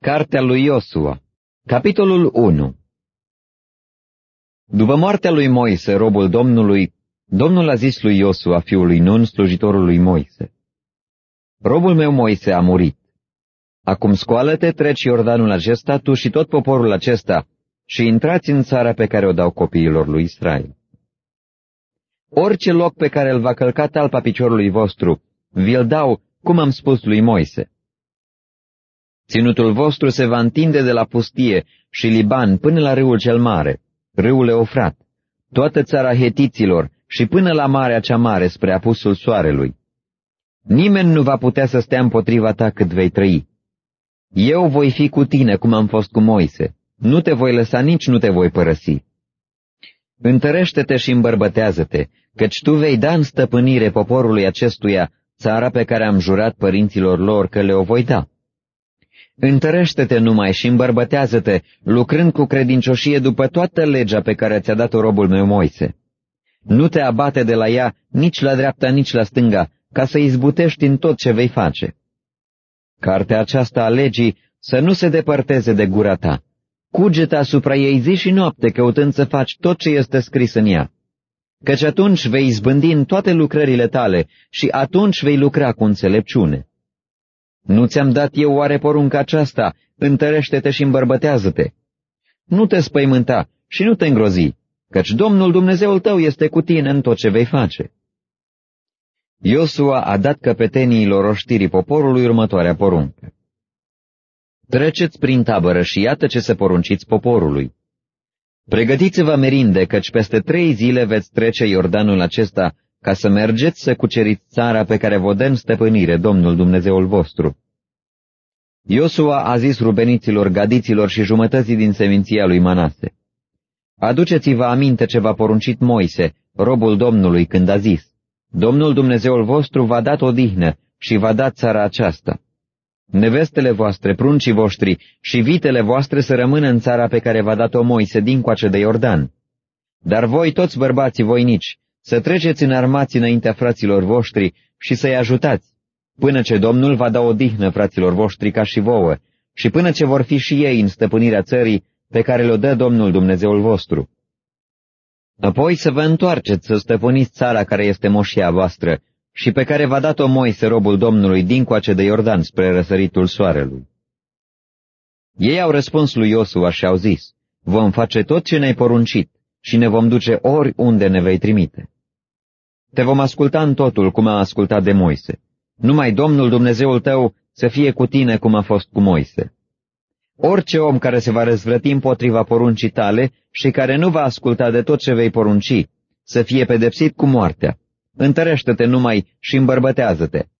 Cartea lui Iosua, capitolul 1. După moartea lui Moise, robul Domnului, Domnul a zis lui Iosua, fiul lui Nun, slujitorul lui Moise: Robul meu Moise a murit. Acum scoală-te, treci Iordanul acesta, tu și tot poporul acesta, și intrați în țara pe care o dau copiilor lui Israel. Orice loc pe care îl va călca talpa piciorului vostru, vi-l dau, cum am spus lui Moise. Ținutul vostru se va întinde de la pustie și Liban până la râul cel mare, râul Eufrat, toată țara hetiților și până la marea cea mare spre apusul soarelui. Nimeni nu va putea să stea împotriva ta cât vei trăi. Eu voi fi cu tine cum am fost cu Moise, nu te voi lăsa, nici nu te voi părăsi. Întărește-te și îmbărbătează-te, căci tu vei da în stăpânire poporului acestuia țara pe care am jurat părinților lor că le-o voi da. Întărește-te numai și îmbărbătează-te, lucrând cu credincioșie după toată legea pe care ți-a dat-o robul meu Moise. Nu te abate de la ea nici la dreapta, nici la stânga, ca să izbutești în tot ce vei face. Cartea aceasta a legii să nu se depărteze de gura ta. Cugetă asupra ei zi și noapte, căutând să faci tot ce este scris în ea. Căci atunci vei izbândi în toate lucrările tale și atunci vei lucra cu înțelepciune. Nu ți-am dat eu oare porunca aceasta, întărește-te și îmbărbătează-te? Nu te spăimânta și nu te îngrozi, căci Domnul Dumnezeul tău este cu tine în tot ce vei face. Iosua a dat căpeteniilor oștirii poporului următoarea poruncă. Treceți prin tabără și iată ce să porunciți poporului. Pregătiți-vă merinde, căci peste 3 zile veți trece Iordanul acesta, ca să mergeți să cuceriți țara pe care vă dă în stăpânire Domnul Dumnezeul vostru. Iosua a zis rubeniților, gadiților și jumătății din seminția lui Manase: Aduceți-vă aminte ce v-a poruncit Moise, robul Domnului, când a zis: Domnul Dumnezeul vostru v-a dat odihnă și v-a dat țara aceasta. Nevestele voastre, pruncii voștri și vitele voastre să rămână în țara pe care v-a dat-o Moise dincoace de Iordan. Dar voi, toți bărbații voinici, să treceți înarmați înaintea fraților voștri și să-i ajutați, până ce Domnul va da odihnă fraților voștri ca și vouă, și până ce vor fi și ei în stăpânirea țării pe care le-o dă Domnul Dumnezeul vostru. Apoi să vă întoarceți să stăpâniți țara care este moșia voastră și pe care v-a dat-o Moise, robul Domnului, dincoace de Iordan spre răsăritul soarelui. Ei au răspuns lui Iosua și au zis: Vom face tot ce ne-ai poruncit și ne vom duce oriunde ne vei trimite. Te vom asculta în totul cum am ascultat de Moise. Numai Domnul Dumnezeul tău să fie cu tine cum a fost cu Moise. Orice om care se va răzvrăti împotriva poruncii tale și care nu va asculta de tot ce vei porunci, să fie pedepsit cu moartea. Întărește-te numai și îmbărbătează-te.